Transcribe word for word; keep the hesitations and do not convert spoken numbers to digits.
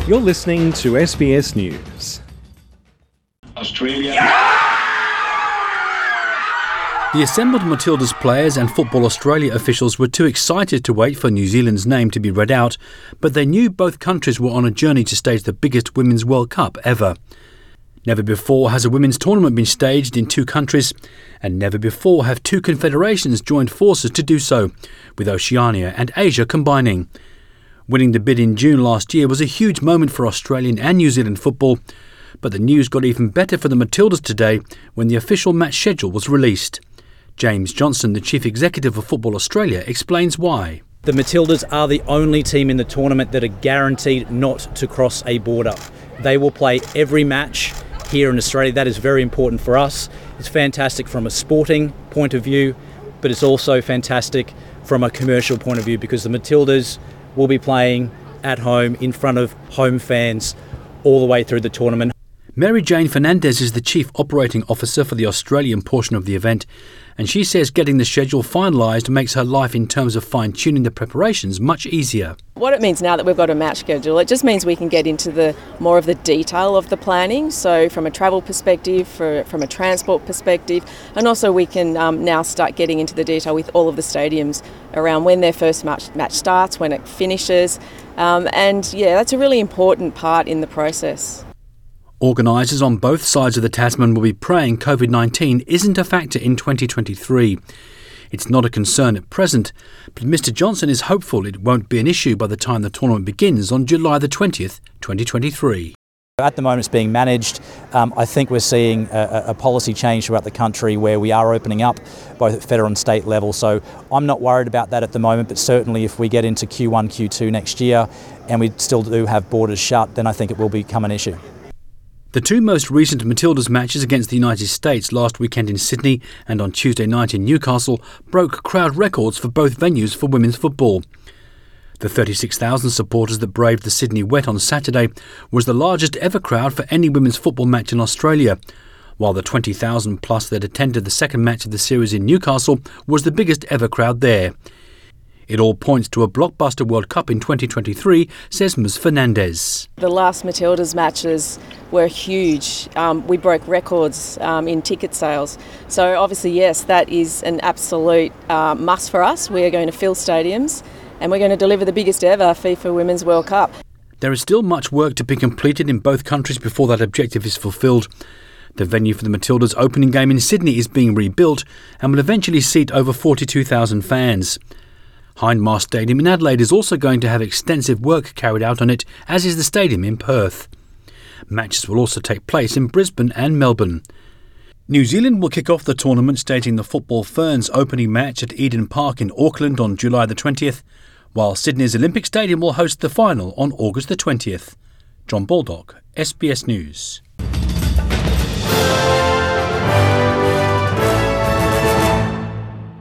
You're listening to S B S News. Australia. The assembled Matildas players and Football Australia officials were too excited to wait for New Zealand's name to be read out, but they knew both countries were on a journey to stage the biggest Women's World Cup ever. Never before has a women's tournament been staged in two countries, and never before have two confederations joined forces to do so, with Oceania and Asia combining. Winning the bid in June last year was a huge moment for Australian and New Zealand football, but the news got even better for the Matildas today when the official match schedule was released. James Johnson, the Chief Executive of Football Australia, explains why. The Matildas are the only team in the tournament that are guaranteed not to cross a border. They will play every match here in Australia. That is very important for us. It's fantastic from a sporting point of view, but it's also fantastic from a commercial point of view because the Matildas will be playing at home in front of home fans all the way through the tournament. Mary Jane Fernandez is the Chief Operating Officer for the Australian portion of the event, and she says getting the schedule finalised makes her life in terms of fine-tuning the preparations much easier. What it means now that we've got a match schedule, it just means we can get into the more of the detail of the planning. So from a travel perspective, for, from a transport perspective, and also we can um, now start getting into the detail with all of the stadiums around when their first match, match starts, when it finishes. Um, and yeah, that's a really important part in the process. Organisers on both sides of the Tasman will be praying COVID nineteen isn't a factor in twenty twenty-three. It's not a concern at present, but Mr Johnson is hopeful it won't be an issue by the time the tournament begins on July the twentieth, twenty twenty-three. At the moment it's being managed. Um, I think we're seeing a, a policy change throughout the country where we are opening up both at federal and state level. So I'm not worried about that at the moment, but certainly if we get into Q one, Q two next year and we still do have borders shut, then I think it will become an issue. The two most recent Matildas matches against the United States last weekend in Sydney and on Tuesday night in Newcastle broke crowd records for both venues for women's football. The thirty-six thousand supporters that braved the Sydney Wet on Saturday was the largest ever crowd for any women's football match in Australia, while the twenty thousand plus that attended the second match of the series in Newcastle was the biggest ever crowd there. It all points to a blockbuster World Cup in twenty twenty-three, says Miz Fernandez. The last Matildas matches were huge. Um, we broke records um, in ticket sales. So obviously, yes, that is an absolute uh, must for us. We are going to fill stadiums and we're going to deliver the biggest ever FIFA Women's World Cup. There is still much work to be completed in both countries before that objective is fulfilled. The venue for the Matildas' opening game in Sydney is being rebuilt and will eventually seat over forty-two thousand fans. Hindmarsh Stadium in Adelaide is also going to have extensive work carried out on it, as is the stadium in Perth. Matches will also take place in Brisbane and Melbourne. New Zealand will kick off the tournament staging the Football Ferns opening match at Eden Park in Auckland on July the twentieth, while Sydney's Olympic Stadium will host the final on August the twentieth. John Baldock, S B S News.